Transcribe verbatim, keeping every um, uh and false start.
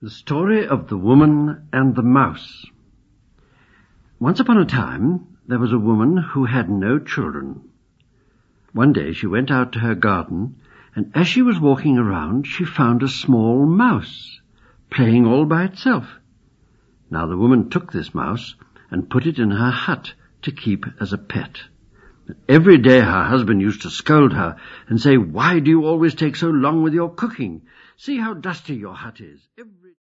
The Story of the Woman and the Mouse. Once upon a time, there was a woman who had no children. One day she went out to her garden, and as she was walking around, she found a small mouse, playing all by itself. Now the woman took this mouse and put it in her hut to keep as a pet. Every day her husband used to scold her and say, "Why do you always take so long with your cooking? See how dusty your hut is." Every